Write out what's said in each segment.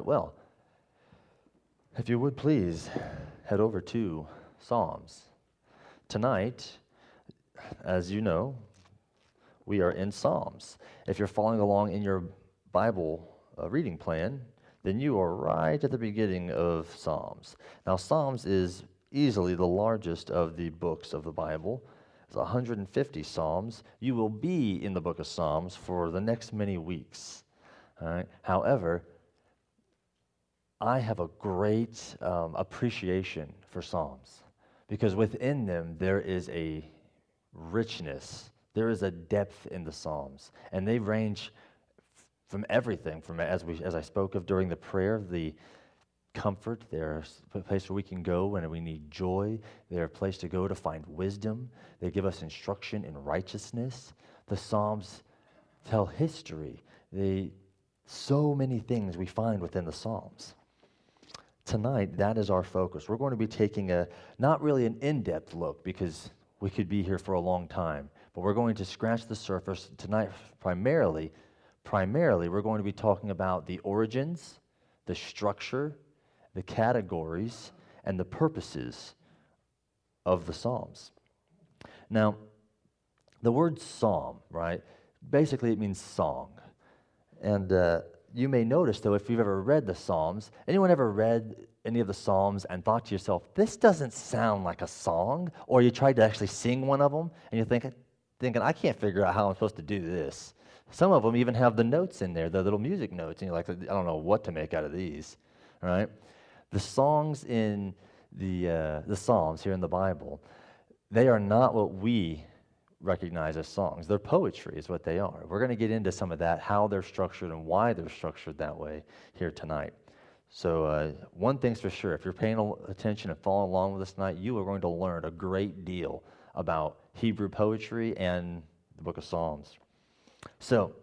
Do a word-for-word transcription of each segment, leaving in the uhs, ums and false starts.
right, well, if you would please head over to Psalms. Tonight, as you know, we are in Psalms. If you're following along in your Bible uh, reading plan, then you are right at the beginning of Psalms. Now, Psalms is easily the largest of the books of the Bible. It's one hundred fifty Psalms. You will be in the book of Psalms for the next many weeks. All right. However, I have a great um, appreciation for Psalms because within them there is a richness, there is a depth in the Psalms, and they range from everything, from as we as I spoke of during the prayer, the comfort. They're a place where we can go when we need joy. They're a place to go to find wisdom. They give us instruction in righteousness. The Psalms tell history. They so many things we find within the Psalms. Tonight, that is our focus. We're going to be taking a, not really an in-depth look because we could be here for a long time, but we're going to scratch the surface tonight primarily. Primarily, we're going to be talking about the origins, the structure, the categories, and the purposes of the Psalms. Now, the word psalm, right, basically it means song. And uh, you may notice, though, if you've ever read the Psalms, anyone ever read any of the Psalms and thought to yourself, this doesn't sound like a song? Or you tried to actually sing one of them, and you're thinking, thinking, I can't figure out how I'm supposed to do this. Some of them even have the notes in there, the little music notes, and you're like, I don't know what to make out of these, right? The songs in the uh, the Psalms here in the Bible, they are not what we recognize as songs. They're poetry is what they are. We're going to get into some of that, how they're structured and why they're structured that way here tonight. So uh, one thing's for sure, if you're paying attention and following along with us tonight, you are going to learn a great deal about Hebrew poetry and the book of Psalms. So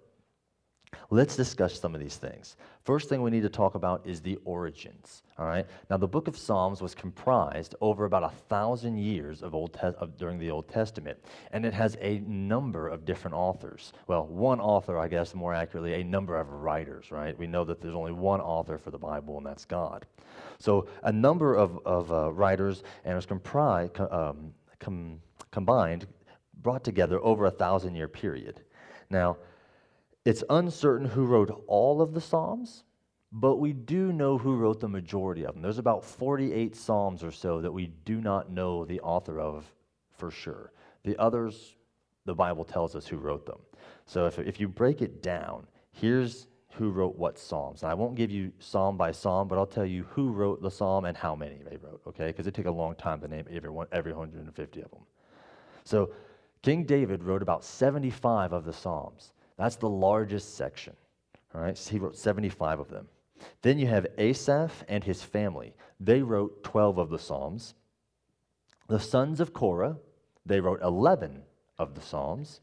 let's discuss some of these things. First thing we need to talk about is the origins, all right? Now, the book of Psalms was comprised over about a thousand years of Old Te- of, during the Old Testament, and it has a number of different authors. Well, one author, I guess, more accurately, a number of writers, right? We know that there's only one author for the Bible, and that's God. So a number of, of uh, writers, and it was comprised, um, com- combined, brought together over a thousand-year period. Now, it's uncertain who wrote all of the Psalms, but we do know who wrote the majority of them. There's about forty-eight Psalms or so that we do not know the author of for sure. The others, the Bible tells us who wrote them. So if, if you break it down, here's who wrote what Psalms. And I won't give you psalm by psalm, but I'll tell you who wrote the psalm and how many they wrote, okay? Because it takes a long time to name every, one, every one hundred fifty of them. So King David wrote about seventy-five of the Psalms. That's the largest section, all right? So he wrote seventy-five of them. Then you have Asaph and his family. They wrote twelve of the Psalms. The sons of Korah, they wrote eleven of the Psalms.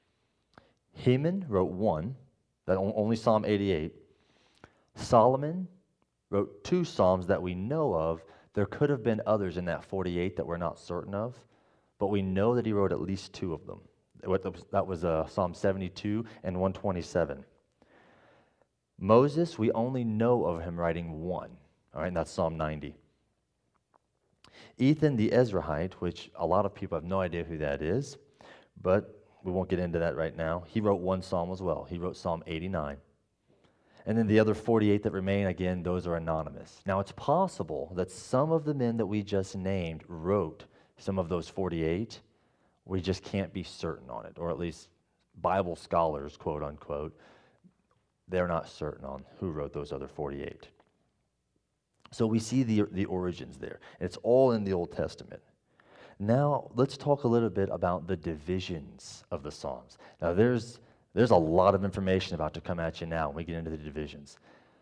Heman wrote one, that only Psalm eighty-eight. Solomon wrote two Psalms that we know of. There could have been others in that forty-eight that we're not certain of, but we know that he wrote at least two of them. That was uh, Psalm seventy-two and one twenty-seven. Moses, we only know of him writing one, all right, and that's Psalm ninety. Ethan the Ezrahite, which a lot of people have no idea who that is, but we won't get into that right now. He wrote one psalm as well. He wrote Psalm eighty-nine. And then the other forty-eight that remain, again, those are anonymous. Now, it's possible that some of the men that we just named wrote some of those forty-eight. We just can't be certain on it, or at least Bible scholars, quote unquote, they're not certain on who wrote those other forty-eight. So we see the, the origins there. It's all in the Old Testament. Now, let's talk a little bit about the divisions of the Psalms. Now, there's, there's a lot of information about to come at you now when we get into the divisions.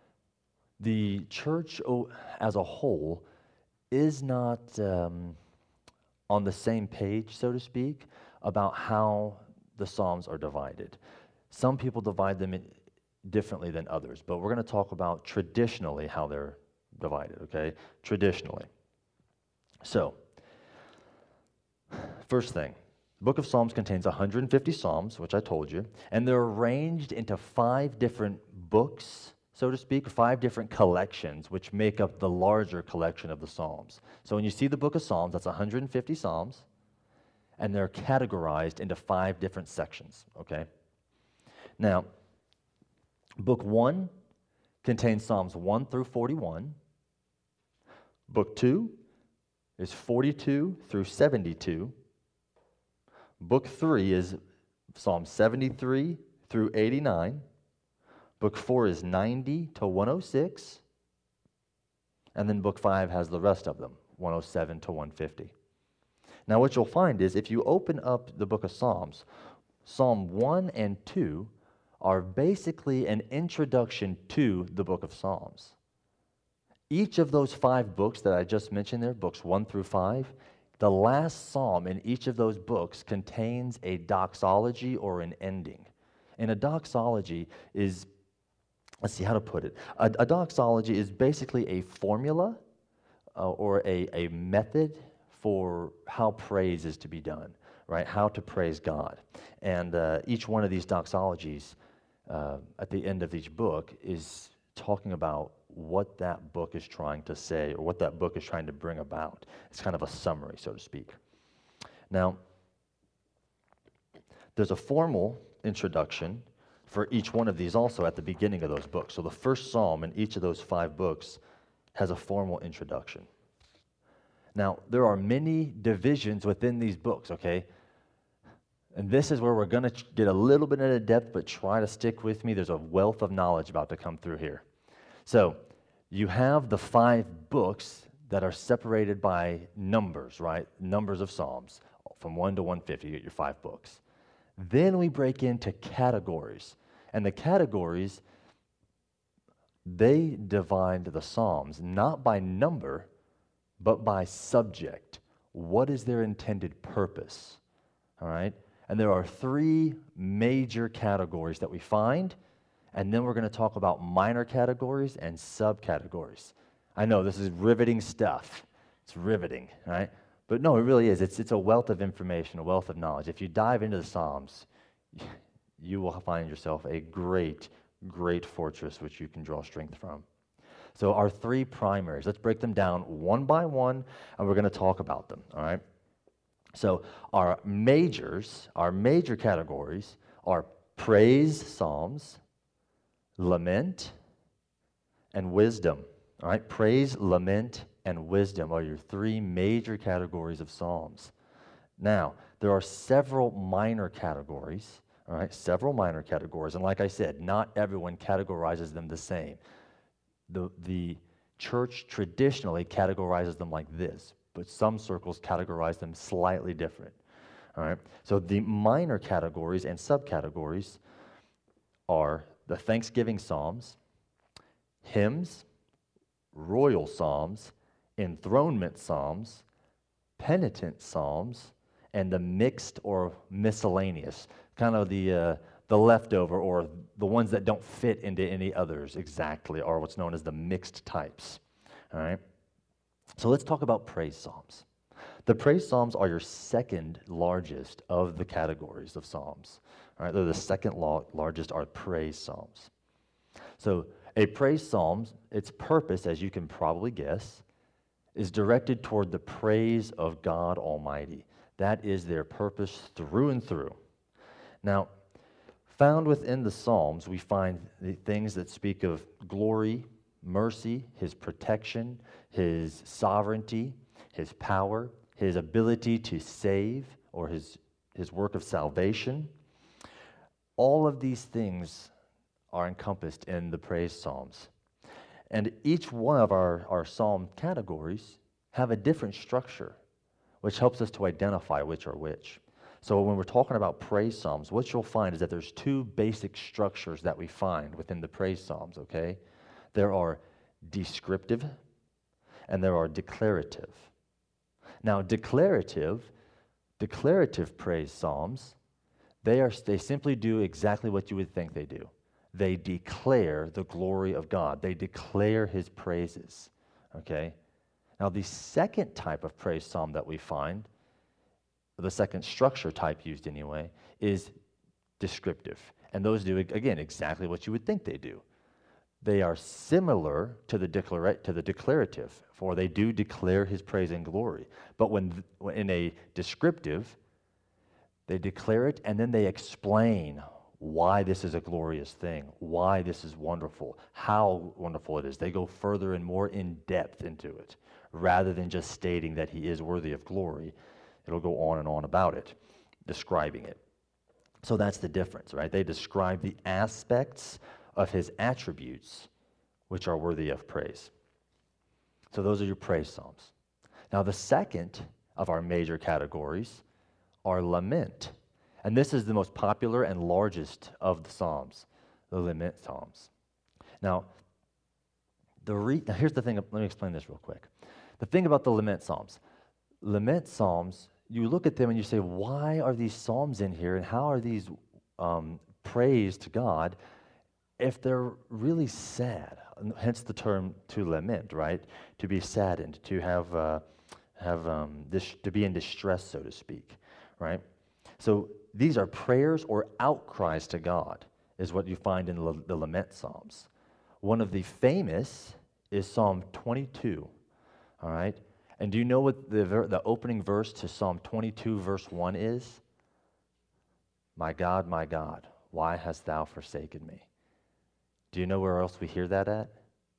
The church as a whole is not um, on the same page, so to speak, about how the Psalms are divided. Some people divide them in differently than others, but we're going to talk about traditionally how they're divided, okay? Traditionally. So, first thing, the book of Psalms contains one hundred fifty Psalms, which I told you, and they're arranged into five different books, so to speak, five different collections which make up the larger collection of the Psalms. So when you see the book of Psalms, that's one hundred fifty Psalms, and they're categorized into five different sections, okay? Now, book one contains Psalms one through forty-one. Book two is forty-two through seventy-two. Book three is Psalm seventy-three through eighty-nine. Book four is ninety to one oh six. And then book five has the rest of them, one oh seven to one fifty. Now what you'll find is if you open up the book of Psalms, Psalm one and two are basically an introduction to the book of Psalms. Each of those five books that I just mentioned there, books one through five, the last psalm in each of those books contains a doxology or an ending. And a doxology is, let's see how to put it. A, a doxology is basically a formula uh, or a, a method for how praise is to be done, right? How to praise God. And uh, each one of these doxologies uh, at the end of each book is talking about what that book is trying to say or what that book is trying to bring about. It's kind of a summary, so to speak. Now, there's a formal introduction for each one of these also at the beginning of those books. So the first psalm in each of those five books has a formal introduction. Now, there are many divisions within these books, okay? And this is where we're going to get a little bit into depth, but try to stick with me. There's a wealth of knowledge about to come through here. So you have the five books that are separated by numbers, right? Numbers of Psalms. From one to one fifty, you get your five books. Then we break into categories. And the categories, they divide the Psalms not by number, but by subject. What is their intended purpose? All right? And there are three major categories that we find, and then we're going to talk about minor categories and subcategories. I know this is riveting stuff. It's riveting, right? But no, it really is. It's, it's a wealth of information, a wealth of knowledge. If you dive into the Psalms, you will find yourself a great, great fortress which you can draw strength from. So our three primaries, let's break them down one by one, and we're going to talk about them, all right? So our majors, our major categories are praise psalms, lament, and wisdom, all right? Praise, lament, and wisdom are your three major categories of psalms. Now, there are several minor categories, all right? Several minor categories, and like I said, not everyone categorizes them the same. The, the church traditionally categorizes them like this, but some circles categorize them slightly different. All right? So the minor categories and subcategories are the Thanksgiving Psalms, hymns, royal psalms, enthronement psalms, penitent psalms, and the mixed or miscellaneous, kind of the uh, the leftover or the ones that don't fit into any others exactly are what's known as the mixed types. All right? So let's talk about praise psalms. The praise psalms are your second largest of the categories of psalms. All right? They're the second la- largest are praise psalms. So a praise psalm, its purpose, as you can probably guess, is directed toward the praise of God Almighty. That is their purpose through and through. Now, found within the Psalms, we find the things that speak of glory, mercy, his protection, his sovereignty, his power, his ability to save, or his, his work of salvation. All of these things are encompassed in the praise psalms. And each one of our, our psalm categories have a different structure, which helps us to identify which are which. So when we're talking about praise psalms, what you'll find is that there's two basic structures that we find within the praise psalms, okay? There are descriptive and there are declarative. Now, declarative, declarative praise psalms, they are they simply do exactly what you would think they do. They declare the glory of God. They declare his praises, okay? Now, the second type of praise psalm that we find, the second structure type used anyway, is descriptive. And those do, again, exactly what you would think they do. they are similar to the, declara- to the declarative, for they do declare his praise and glory. But when, th- when in a descriptive, they declare it and then they explain why this is a glorious thing, why this is wonderful, how wonderful it is. They go further and more in depth into it, rather than just stating that he is worthy of glory. It'll go on and on about it, describing it. So that's the difference, right? They describe the aspects of his attributes which are worthy of praise. So those are your praise psalms. Now the second of our major categories are lament. And this is the most popular and largest of the psalms, the lament psalms. Now, the re- now here's the thing, let me explain this real quick. The thing about the lament psalms, lament psalms, you look at them and you say, why are these psalms in here and how are these um, praise to God if they're really sad? Hence the term to lament, right? To be saddened, to have, uh, have um, this, to be in distress, so to speak, right? So these are prayers or outcries to God, is what you find in the, the lament psalms. One of the famous is Psalm twenty-two, all right? And do you know what the, ver- the opening verse to Psalm twenty-two, verse one is? My God, my God, why hast thou forsaken me? Do you know where else we hear that at?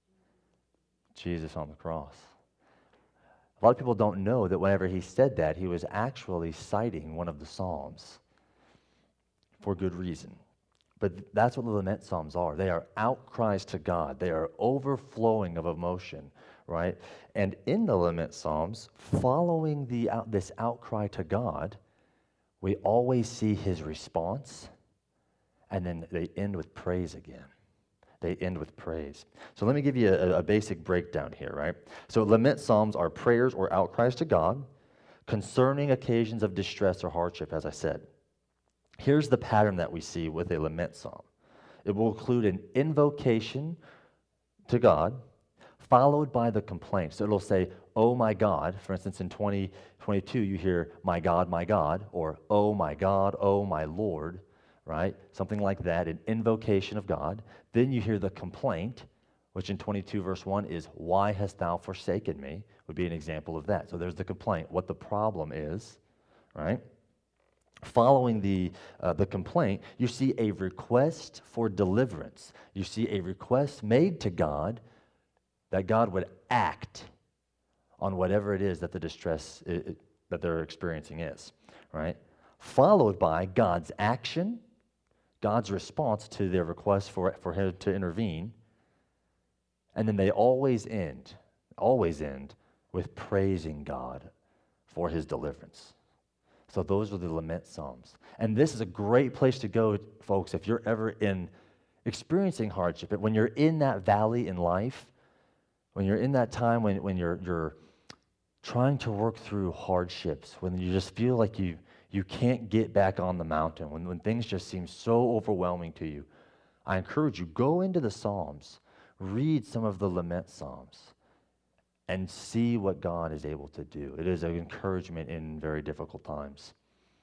Jesus on the cross. A lot of people don't know that whenever he said that, he was actually citing one of the Psalms for good reason. But that's what the lament psalms are. They are outcries to God. They are overflowing of emotion, right? And in the lament psalms, following the out, this outcry to God, we always see his response, and then they end with praise again. They end with praise. So let me give you a, a basic breakdown here, right? So lament psalms are prayers or outcries to God concerning occasions of distress or hardship, as I said. Here's the pattern that we see with a lament psalm. It will include an invocation to God, followed by the complaint. So it'll say, oh my God. For instance, in twenty twenty-two, you hear, my God, my God, or oh my God, oh my Lord, right? Something like that, an invocation of God. Then you hear the complaint, which in twenty-two verse one is, why hast thou forsaken me? Would be an example of that. So there's the complaint, what the problem is, right? Following the, uh, the complaint, you see a request for deliverance. You see a request made to God that God would act on whatever it is that the distress it, it, that they're experiencing is, right? Followed by God's action, God's response to their request for, for him to intervene, and then they always end, always end with praising God for his deliverance. So those are the lament psalms. And this is a great place to go, folks, if you're ever in experiencing hardship. When you're in that valley in life, when you're in that time when, when you're, you're trying to work through hardships, when you just feel like you, you can't get back on the mountain, when, when things just seem so overwhelming to you, I encourage you, go into the Psalms, read some of the lament psalms, and see what God is able to do. It is an encouragement in very difficult times.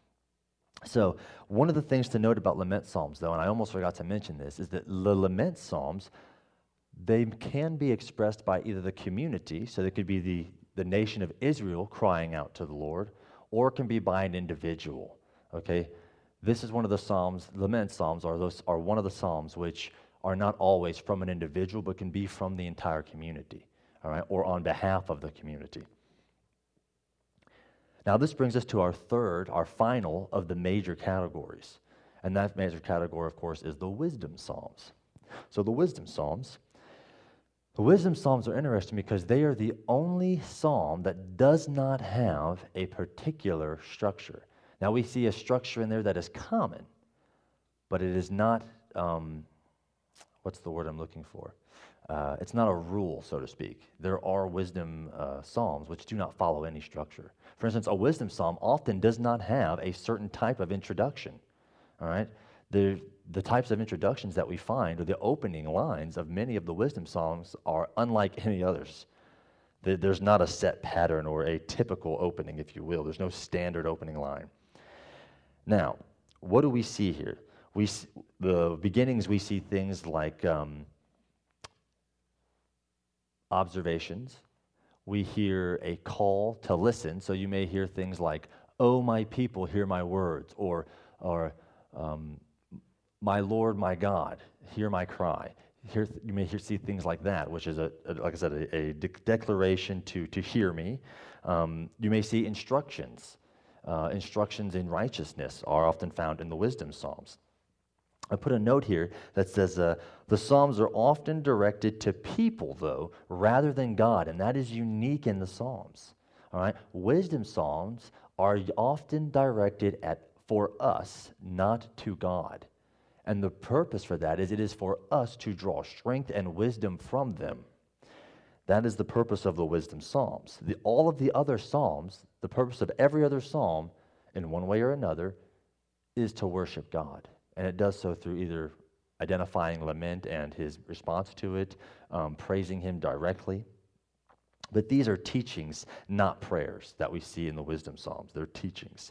So one of the things to note about lament psalms, though, and I almost forgot to mention this, is that the lament psalms, they can be expressed by either the community, so they could be the, the nation of Israel crying out to the Lord, or it can be by an individual, okay? This is one of the psalms, lament psalms are, those, are one of the psalms which are not always from an individual, but can be from the entire community. All right, or on behalf of the community. Now this brings us to our third, our final of the major categories. And that major category, of course, is the wisdom psalms. So the wisdom psalms, the wisdom psalms are interesting because they are the only psalm that does not have a particular structure. Now we see a structure in there that is common, but it is not, um, what's the word I'm looking for? Uh, it's not a rule, so to speak. There are wisdom uh, psalms which do not follow any structure. For instance, a wisdom psalm often does not have a certain type of introduction. All right, the the types of introductions that we find, or the opening lines of many of the wisdom psalms, are unlike any others. There's not a set pattern or a typical opening, if you will. There's no standard opening line. Now, what do we see here? We the beginnings. We see things like. Um, observations. We hear a call to listen. So you may hear things like, "Oh, my people, hear my words," or, or um, "My Lord, my God, hear my cry." Here, you may hear, see things like that, which is, a, a like I said, a, a de- declaration to, to hear me. Um, you may see instructions. Uh, instructions in righteousness are often found in the wisdom psalms. I put a note here that says uh, the Psalms are often directed to people, though, rather than God, and that is unique in the Psalms. All right, wisdom Psalms are often directed at for us, not to God. And the purpose for that is it is for us to draw strength and wisdom from them. That is the purpose of the wisdom Psalms. The, all of the other Psalms, the purpose of every other Psalm, in one way or another, is to worship God. And it does so through either identifying lament and his response to it, um, praising him directly. But these are teachings, not prayers, that we see in the wisdom Psalms. They're teachings.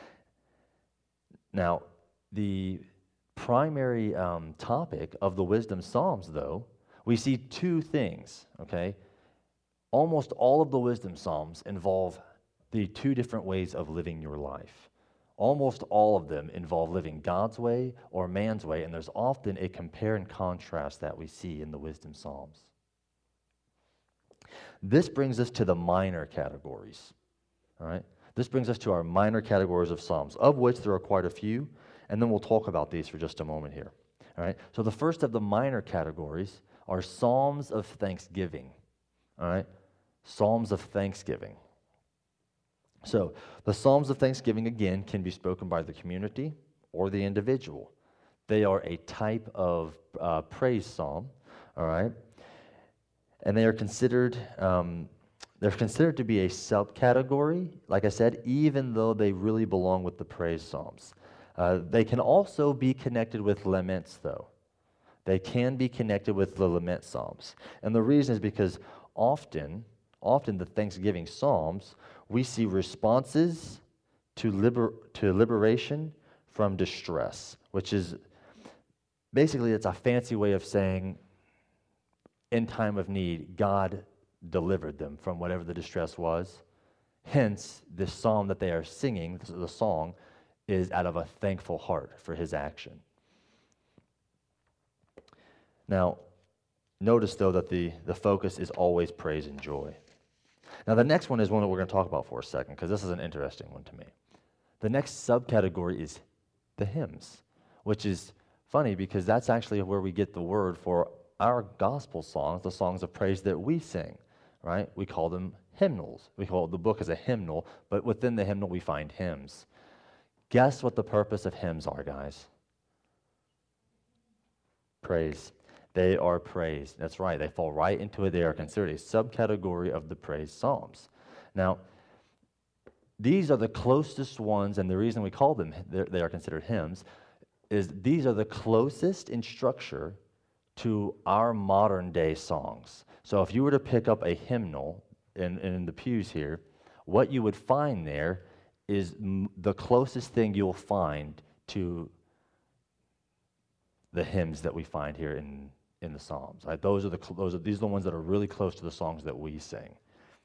Now, the primary um, topic of the wisdom Psalms, though, we see two things, okay? Almost all of the wisdom Psalms involve the two different ways of living your life. Almost all of them involve living God's way or man's way, and there's often a compare and contrast that we see in the wisdom Psalms. This brings us to the minor categories, all right? This brings us to our minor categories of Psalms, of which there are quite a few, and then we'll talk about these for just a moment here, all right? So the first of the minor categories are Psalms of thanksgiving, all right? Psalms of thanksgiving. So the Psalms of thanksgiving, again, can be spoken by the community or the individual. They are a type of uh, praise psalm, all right? And they are considered, um, they're considered to be a subcategory, like I said, even though they really belong with the praise psalms. Uh, they can also be connected with laments, though. They can be connected with the lament psalms. And the reason is because often, often the Thanksgiving Psalms, we see responses to, liber- to liberation from distress, which is basically it's a fancy way of saying in time of need, God delivered them from whatever the distress was. Hence, this psalm that they are singing, the song, is out of a thankful heart for his action. Now, notice, though, that the, the focus is always praise and joy. Now, the next one is one that we're going to talk about for a second, because this is an interesting one to me. The next subcategory is the hymns, which is funny because that's actually where we get the word for our gospel songs, the songs of praise that we sing, right? We call them hymnals. We call the book as a hymnal, but within the hymnal we find hymns. Guess what the purpose of hymns are, guys? Praise. They are praise. That's right. They fall right into it. They are considered a subcategory of the praise psalms. Now, these are the closest ones, and the reason we call them, they are considered hymns, is these are the closest in structure to our modern day songs. So if you were to pick up a hymnal in, in the pews here, what you would find there is m- the closest thing you'll find to the hymns that we find here in, in the Psalms. Right? Those are the cl- those are these are the ones that are really close to the songs that we sing.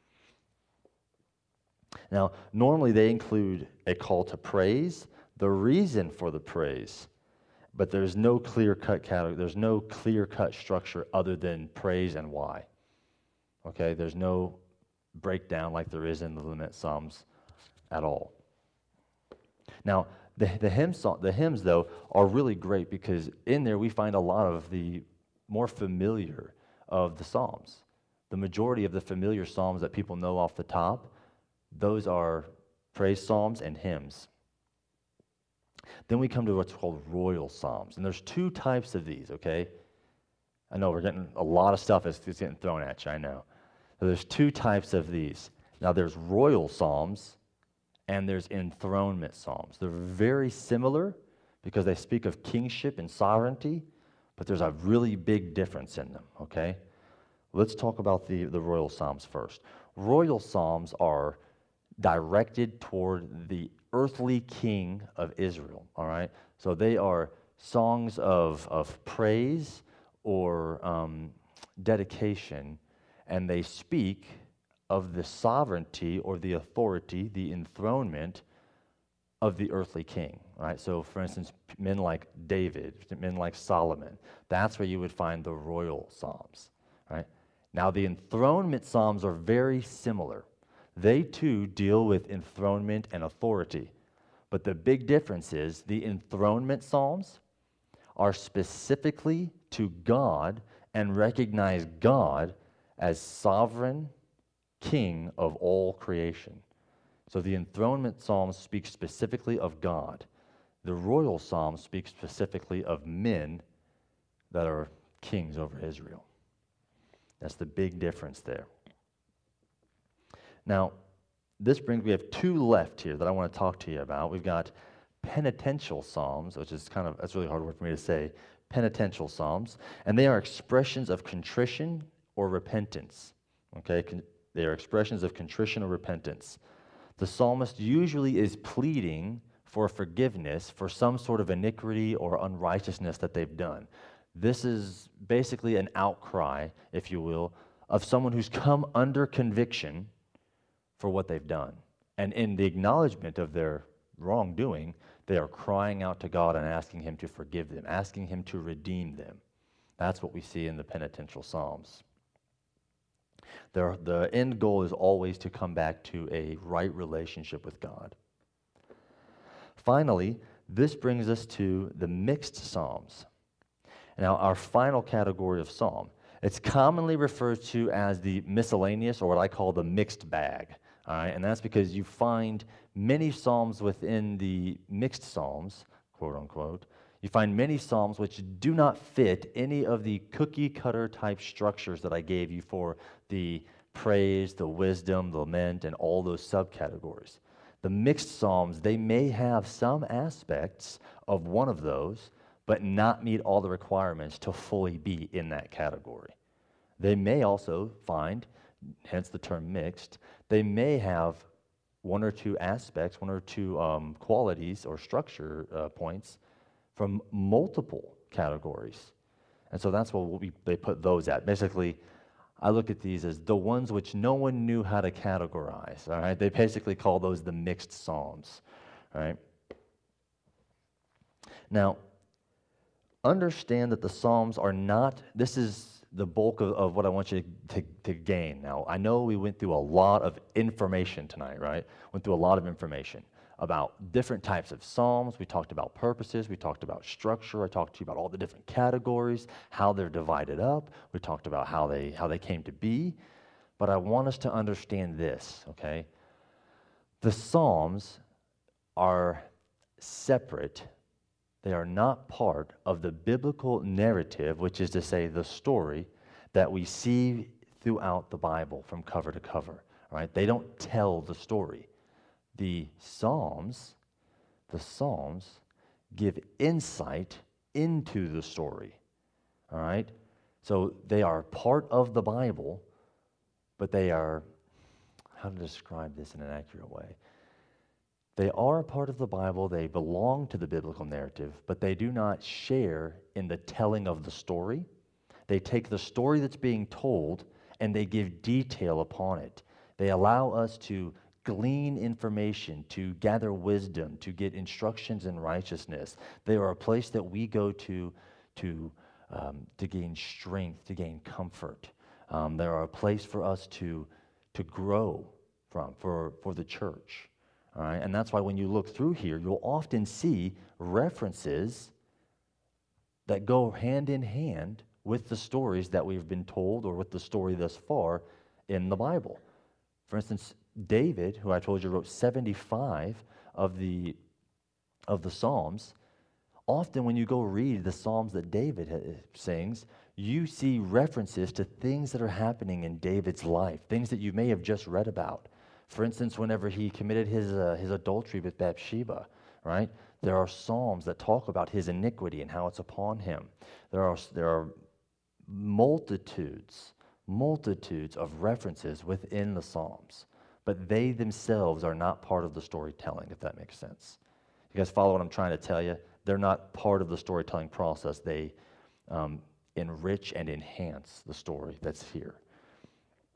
Now, normally they include a call to praise, the reason for the praise, but there's no clear-cut category, there's no clear-cut structure other than praise and why. Okay, there's no breakdown like there is in the lament psalms at all. Now, the the hymn song, the hymns though are really great because in there we find a lot of the more familiar of the psalms. The majority of the familiar psalms that people know off the top, those are praise psalms and hymns. Then we come to what's called royal psalms, and there's two types of these, okay? I know we're getting a lot of stuff is getting thrown at you, I know. So there's two types of these. Now there's royal psalms and there's enthronement psalms. They're very similar because they speak of kingship and sovereignty, but there's a really big difference in them, okay? Let's talk about the, the royal psalms first. Royal psalms are directed toward the earthly king of Israel, all right? So they are songs of, of praise or um, dedication, and they speak of the sovereignty or the authority, the enthronement of the earthly king, right? So, for instance, men like David, men like Solomon, that's where you would find the royal psalms, right? Now, the enthronement psalms are very similar. They too deal with enthronement and authority. But the big difference is the enthronement psalms are specifically to God and recognize God as sovereign king of all creation. So the enthronement psalms speak specifically of God. The royal psalms speak specifically of men that are kings over Israel. That's the big difference there. Now, this brings, we have two left here that I want to talk to you about. We've got penitential psalms, which is kind of, that's a really hard word for me to say, penitential psalms, and they are expressions of contrition or repentance, okay? Con- they are expressions of contrition or repentance. The psalmist usually is pleading for forgiveness for some sort of iniquity or unrighteousness that they've done. This is basically an outcry, if you will, of someone who's come under conviction for what they've done. And in the acknowledgement of their wrongdoing, they are crying out to God and asking Him to forgive them, asking Him to redeem them. That's what we see in the penitential psalms. Their, the end goal is always to come back to a right relationship with God. Finally, this brings us to the mixed psalms. Now, our final category of psalm, it's commonly referred to as the miscellaneous, or what I call the mixed bag. All right, and that's because you find many psalms within the mixed psalms, quote unquote. You find many psalms which do not fit any of the cookie cutter type structures that I gave you for the praise, the wisdom, the lament, and all those subcategories. The mixed psalms, they may have some aspects of one of those, but not meet all the requirements to fully be in that category. They may also find, hence the term mixed, they may have one or two aspects, one or two um, qualities or structure uh, points from multiple categories. And so that's what we, they put those at. Basically, I look at these as the ones which no one knew how to categorize, all right? They basically call those the mixed psalms, all right? Now, understand that the Psalms are not, this is the bulk of, of what I want you to, to, to gain. Now, I know we went through a lot of information tonight, right? Went through a lot of information about different types of Psalms. We talked about purposes. We talked about structure. I talked to you about all the different categories, how they're divided up. We talked about how they, how they came to be. But I want us to understand this, okay? The Psalms are separate. They are not part of the biblical narrative, which is to say the story that we see throughout the Bible from cover to cover, right? They don't tell the story. The Psalms, the Psalms give insight into the story, all right? So they are part of the Bible, but they are, how to describe this in an accurate way? They are a part of the Bible, they belong to the biblical narrative, but they do not share in the telling of the story. They take the story that's being told and they give detail upon it. They allow us to glean information, to gather wisdom, to get instructions in righteousness. They are a place that we go to to, um, to gain strength, to gain comfort. Um, they are a place for us to, to grow from, for, for the church. All right, and that's why when you look through here, you'll often see references that go hand in hand with the stories that we've been told or with the story thus far in the Bible. For instance, David, who I told you wrote seventy-five of the, of the Psalms, often when you go read the Psalms that David ha- sings, you see references to things that are happening in David's life, things that you may have just read about. For instance, whenever he committed his, uh, his adultery with Bathsheba, right? There are psalms that talk about his iniquity and how it's upon him. There are, there are multitudes, multitudes of references within the Psalms, but they themselves are not part of the storytelling, if that makes sense. You guys follow what I'm trying to tell you? They're not part of the storytelling process. They um, enrich and enhance the story that's here.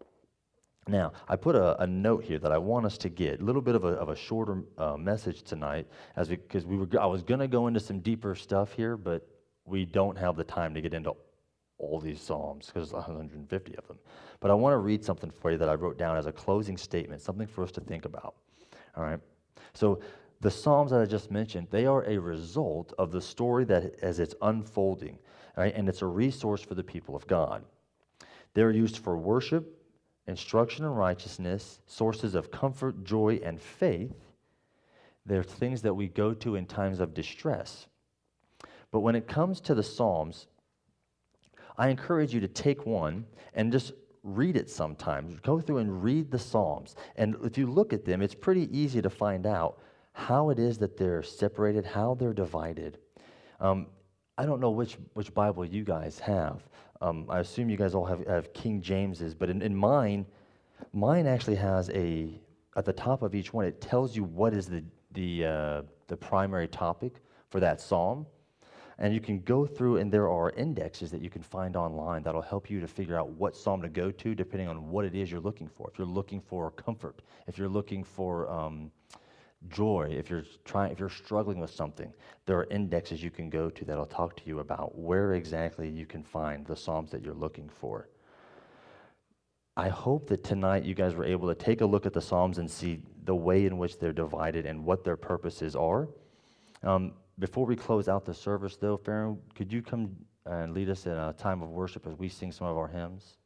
Now, I put a, a note here that I want us to get, a little bit of a, of a shorter uh, message tonight, as we because we were I was going to go into some deeper stuff here, but we don't have the time to get into all these psalms because there's one hundred fifty of them. But I want to read something for you that I wrote down as a closing statement, something for us to think about. All right. So the psalms that I just mentioned, they are a result of the story that as it's unfolding, all right, and it's a resource for the people of God. They're used for worship, instruction in righteousness, sources of comfort, joy, and faith. They're things that we go to in times of distress. But when it comes to the Psalms, I encourage you to take one and just read it sometimes. Go through and read the Psalms. And if you look at them, it's pretty easy to find out how it is that they're separated, how they're divided. Um, I don't know which, which Bible you guys have. Um, I assume you guys all have, have King James's, but in, in mine, mine actually has a, at the top of each one, it tells you what is the, the, uh, the primary topic for that psalm. And you can go through, and there are indexes that you can find online that'll help you to figure out what psalm to go to depending on what it is you're looking for. If you're looking for comfort, if you're looking for um, joy, if you're trying, if you're struggling with something, there are indexes you can go to that'll talk to you about where exactly you can find the psalms that you're looking for. I hope that tonight you guys were able to take a look at the psalms and see the way in which they're divided and what their purposes are. Um, before we close out the service, though, Farron, could you come and lead us in a time of worship as we sing some of our hymns?